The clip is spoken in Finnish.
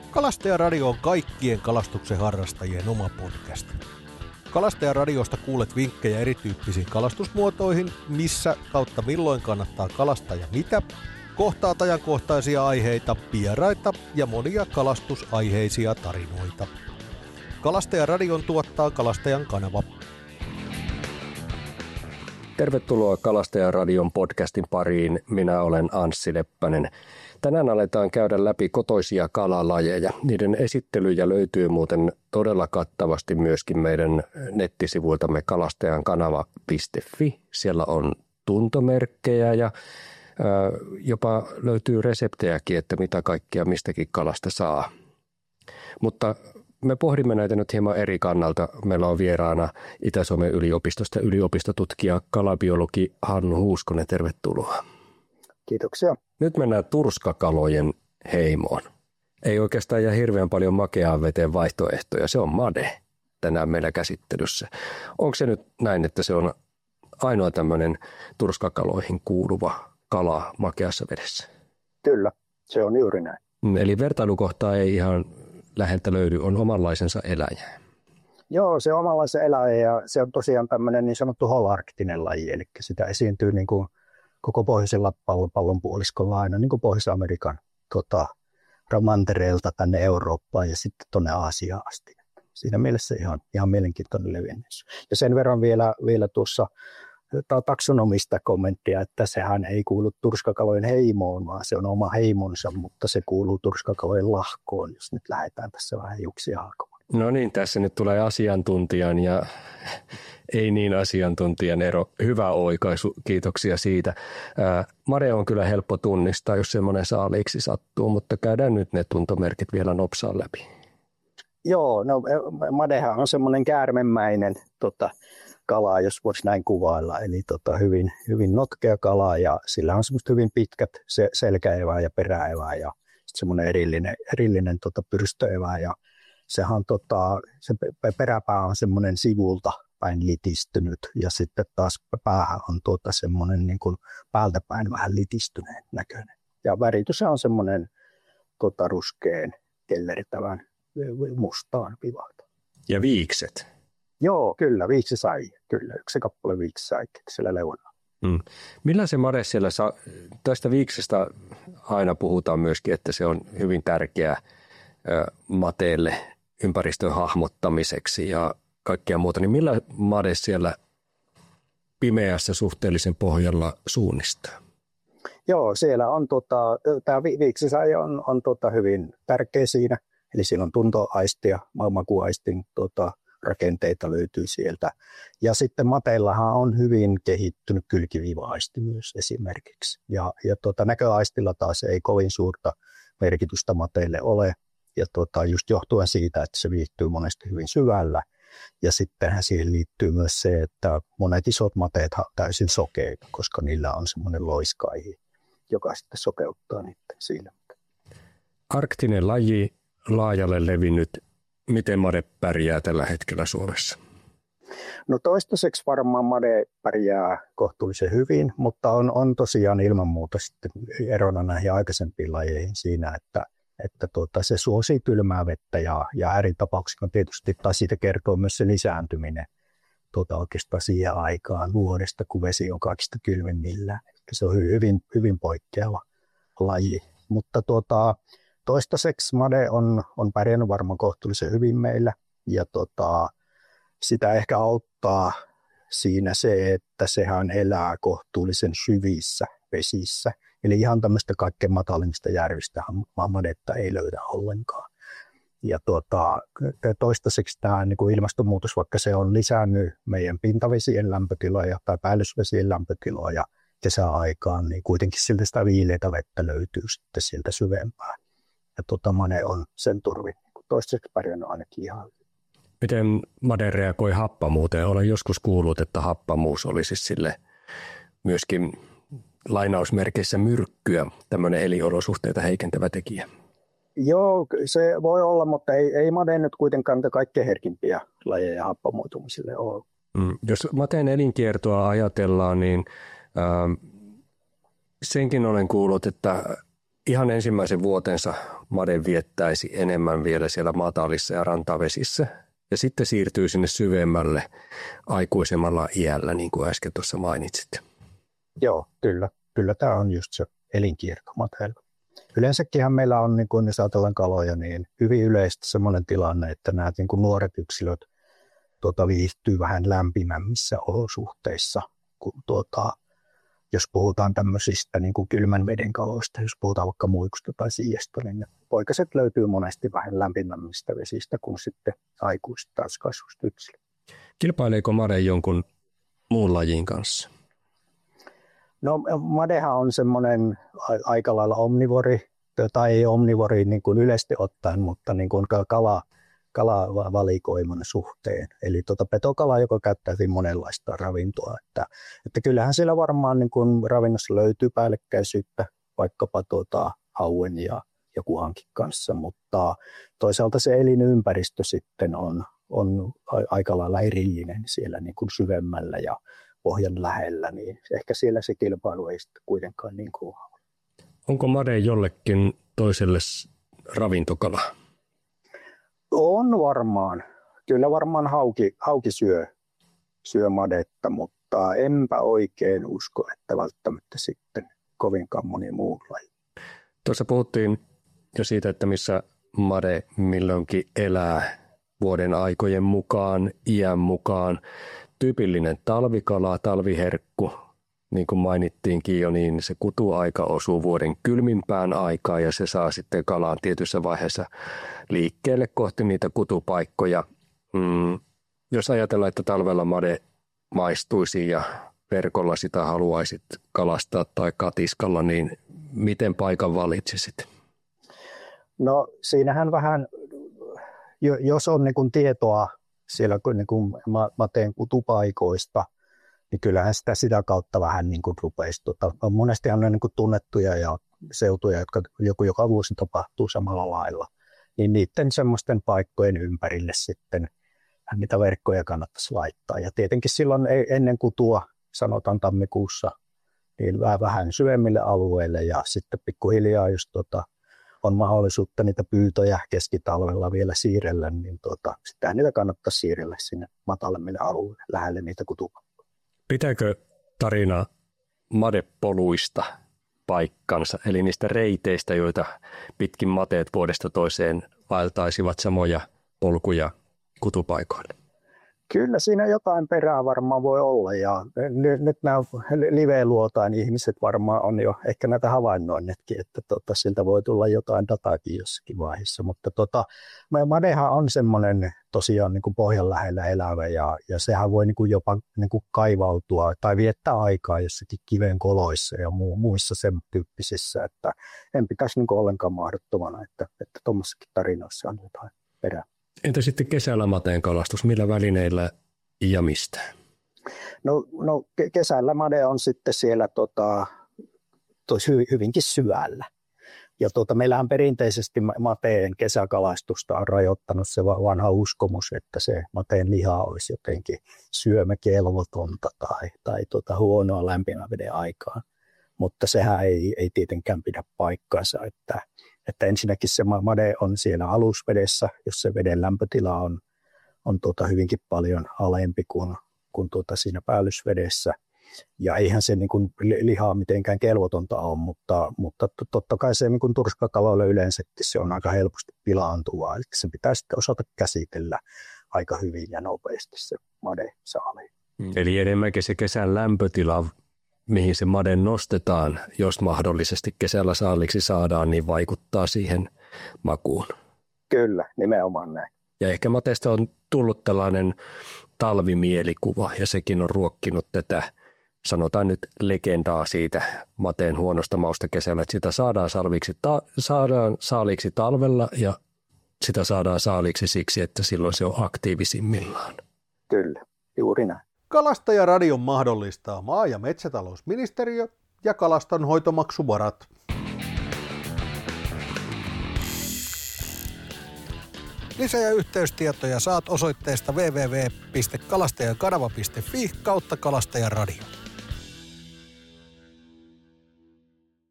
Kalastajaradio on kaikkien kalastuksen harrastajien oma podcast. Kalastajaradiosta kuulet vinkkejä erityyppisiin kalastusmuotoihin, missä kautta milloin kannattaa kalastaa ja mitä, kohtaat ajankohtaisia aiheita, vieraita ja monia kalastusaiheisia tarinoita. Kalastajaradion tuottaa Kalastajan kanava. Tervetuloa Kalastajaradion podcastin pariin. Minä olen Anssi Leppänen. Tänään aletaan käydä läpi kotoisia kalalajeja. Niiden esittelyjä löytyy muuten todella kattavasti myöskin meidän nettisivuiltamme kalastajankanava.fi. Siellä on tuntomerkkejä ja jopa löytyy reseptejäkin, että mitä kaikkea mistäkin kalasta saa. Mutta me pohdimme näitä nyt hieman eri kannalta. Meillä on vieraana Itä-Suomen yliopistosta yliopistotutkija kalabiologi Hannu Huuskonen. Tervetuloa. Kiitoksia. Nyt mennään turskakalojen heimoon. Ei oikeastaan jää hirveän paljon makeaan veteen vaihtoehtoja. Se on made tänään meillä käsittelyssä. Onko se nyt näin, että se on ainoa tämmöinen turskakaloihin kuuluva kala makeassa vedessä? Kyllä, se on juuri näin. Eli vertailukohtaa ei ihan läheltä löydy, on omanlaisensa eläjä. Joo, se on omanlaisen eläjä ja se on tosiaan tämmöinen niin sanottu holarktinen laji, eli sitä esiintyy niin kuin koko pohjoisella pallonpuoliskolla aina niin kuin Pohjois-Amerikan mantereelta tänne Eurooppaan ja sitten tuonne Aasiaan asti. Siinä mielessä ihan mielenkiintoinen levinnys. Ja sen verran vielä tuossa taksonomista kommenttia, että sehän ei kuulu turskakalojen heimoon, vaan se on oma heimonsa, mutta se kuuluu turskakalojen lahkoon, jos nyt lähdetään tässä vähän hiuksia haakomaan. No niin, tässä nyt tulee asiantuntijan ja ei niin asiantuntijan ero. Hyvä oikaisu, kiitoksia siitä. Made on kyllä helppo tunnistaa, jos semmoinen saaliiksi sattuu, mutta käydään nyt ne tuntomerkit vielä nopsaan läpi. Joo, no madehan on semmoinen käärmemäinen kalaa, jos voisi näin kuvailla. Eli hyvin notkea kalaa ja sillä on semmoista hyvin pitkät selkäevää ja peräevää ja semmoinen erillinen pyrstöevää. Ja sehän se peräpää on semmoinen sivulta päin litistynyt ja sitten taas päähän on semmoinen niin kuin päältä päin vähän litistyneen näköinen. Ja väritys on semmoinen ruskeen kellertävän mustaan vivahta. Ja viikset? Joo, kyllä, viiksi sai. Kyllä, yksi kappale viiksi sai siellä leunalla. Millä se made siellä saa? Tästä viiksestä aina puhutaan myöskin, että se on hyvin tärkeä mateelle ympäristön hahmottamiseksi ja kaikkea muuta. Niin millä made siellä pimeässä suhteellisen pohjalla suunnistaa? Joo, siellä on tämä viiksisai on hyvin tärkeä siinä. Eli siellä on tuntoaistia, makuaistin rakenteita löytyy sieltä. Ja sitten mateillahan on hyvin kehittynyt kylkiviiva-aisti myös esimerkiksi. Ja näköaistilla taas ei kovin suurta merkitystä mateille ole. Ja just johtuen siitä, että se viihtyy monesti hyvin syvällä. Ja sittenhän siihen liittyy myös se, että monet isot mateet on täysin sokeita, koska niillä on semmoinen loiskaihi, joka sitten sokeuttaa niiden silmät. Arktinen laji, laajalle levinnyt. Miten made pärjää tällä hetkellä Suomessa? No toistaiseksi varmaan made pärjää kohtuullisen hyvin, mutta on tosiaan ilman muuta sitten erona näihin aikaisempiin lajeihin siinä, että se suosii kylmää vettä ja ääritapauksissa tietysti, tai siitä kertoo myös se lisääntyminen oikeastaan siihen aikaan vuodesta, kun vesi on kaikista kylmimmillään. Se on hyvin poikkeava laji, mutta toistaiseksi made on pärjännyt varmaan kohtuullisen hyvin meillä ja sitä ehkä auttaa siinä se, että sehän elää kohtuullisen syvissä vesissä. Eli ihan tämmöistä kaikkein matalimmista järvistä madetta ei löydä ollenkaan. Ja toistaiseksi tämä niin kuin ilmastonmuutos, vaikka se on lisännyt meidän pintavesien lämpötiloja tai päällysvesien lämpötiloja kesäaikaan, niin kuitenkin siltä sitä viileitä vettä löytyy sitten sieltä syvempään. Ja made on sen turvin toistaiseksi pärjännyt ainakin ihan hyvin. Miten made reagoi happamuuteen? Olen joskus kuullut, että happamuus olisi sille myöskin lainausmerkeissä myrkkyä, tämmöinen eliolosuhteita heikentävä tekijä. Joo, se voi olla, mutta ei made nyt kuitenkaan kaikkein herkimpiä lajeja happamuutumisille ole. Jos mateen elinkiertoa ajatellaan, niin senkin olen kuullut, että ihan ensimmäisen vuotensa made viettäisi enemmän vielä siellä matalissa ja rantavesissä ja sitten siirtyy sinne syvemmälle aikuisemmalla iällä, niin kuin äsken tuossa mainitsit. Joo, kyllä tämä on just se elinkierto mateella. Yleensäkinhän meillä on, niin kun jos ajatellaan kaloja, niin hyvin yleistä semmoinen tilanne, että nämä niin kuin nuoret yksilöt viihtyy vähän lämpimämmissä olosuhteissa, kun jos puhutaan tämmöisistä niin kuin kylmän veden kaloista, jos puhutaan vaikka muikusta tai siiasta, niin poikaset löytyy monesti vähän lämpimämmistä vesistä kuin sitten aikuiset taas kasvusta yksilöt. Kilpaileeko made jonkun muun lajin kanssa? No madehan on semmoinen aika lailla omnivori, tai ei omnivori niin kuin yleisesti ottaen, mutta niin kuin kalavalikoiman suhteen. Eli petokala, joka käyttää monenlaista ravintoa. Että kyllähän siellä varmaan niin kuin ravinnossa löytyy päällekkäisyyttä vaikkapa hauen ja kuhankin kanssa, mutta toisaalta se elinympäristö sitten on aika lailla erillinen siellä niin kuin syvemmällä ja pohjan lähellä, niin ehkä siellä se kilpailu ei sitten kuitenkaan niin kova. Onko made jollekin toiselle ravintokala? On varmaan. Kyllä varmaan hauki syö madetta, mutta enpä oikein usko, että välttämättä sitten kovinkaan moni muu laji. Tuossa puhuttiin jo siitä, että missä made milloinkin elää vuoden aikojen mukaan, iän mukaan. Tyypillinen talvikala, talviherkku, niin kuin mainittiinkin jo, niin se kutuaika osuu vuoden kylmimpään aikaan ja se saa sitten kalaan tietyssä vaiheessa liikkeelle kohti niitä kutupaikkoja. Jos ajatellaan, että talvella made maistuisi ja verkolla sitä haluaisit kalastaa tai katiskalla, niin miten paikan valitsisit? No siinähän vähän, jos on niin kuin tietoa siellä niin kuin mateen kutupaikoista, niin kyllähän sitä kautta vähän niin kuin rupeisi. Monestihan on niin kuin tunnettuja ja seutuja, jotka joka vuosi tapahtuu samalla lailla. Niin niiden semmoisten paikkojen ympärille sitten niitä verkkoja kannattaisi laittaa. Ja tietenkin silloin ennen kutua, sanotaan tammikuussa, niin vähän syvemmille alueille ja sitten pikkuhiljaa, jos on mahdollisuutta niitä pyytöjä keskitalvella vielä siirrellä, niin sitähän niitä kannattaa siirrellä sinne matalemmille alueille, lähelle niitä kutupaikkoja. Pitääkö tarina madepoluista paikkansa, eli niistä reiteistä, joita pitkin mateet vuodesta toiseen vaeltaisivat samoja polkuja kutupaikoille? Kyllä siinä jotain perää varmaan voi olla ja nyt nämä live-luotain ihmiset varmaan on jo ehkä näitä havainnoinnetkin, että siltä voi tulla jotain dataakin jossakin vaiheessa, mutta madehan on semmoinen tosiaan niin kuin pohjan lähellä elävä ja sehän voi niin kuin jopa niin kuin kaivautua tai viettää aikaa jossakin kiven koloissa ja muissa sen tyyppisissä, että en pitäisi niin kuin ollenkaan mahdottomana, että tuommoissakin tarinoissa on jotain perää. Entä sitten kesällä mateen kalastus? Millä välineillä ja mistä? No kesällä made on sitten siellä hyvinkin syvällä. Ja meillähän perinteisesti mateen kesäkalastusta on rajoittanut se vanha uskomus, että se mateen liha olisi jotenkin syömäkelvotonta tai huonoa lämpimän veden aikaan. Mutta sehän ei tietenkään pidä paikkaansa, että ensinnäkin se made on siellä alusvedessä, jos se veden lämpötila on hyvinkin paljon alempi kuin siinä päällysvedessä. Ja eihän se niin kuin lihaa mitenkään kelvotonta ole, mutta totta kai se niin kuin turskakaloille yleensäkin se on aika helposti pilaantuvaa. Eli se pitää sitten osata käsitellä aika hyvin ja nopeasti se made saali. Eli enemmänkin se kesän lämpötila, mihin se made nostetaan, jos mahdollisesti kesällä saaliksi saadaan, niin vaikuttaa siihen makuun. Kyllä, nimenomaan näin. Ja ehkä mateesta on tullut tällainen talvimielikuva, ja sekin on ruokkinut tätä, sanotaan nyt legendaa siitä mateen huonosta mausta kesällä, että sitä saadaan saaliksi talvella, ja sitä saadaan saaliksi siksi, että silloin se on aktiivisimmillaan. Kyllä, juuri näin. Kalastajaradion mahdollistaa maa- ja metsätalousministeriö ja kalastonhoitomaksuvarat. Lisä- ja yhteystietoja saat osoitteesta www.kalastajakanava.fi/kalastajaradio.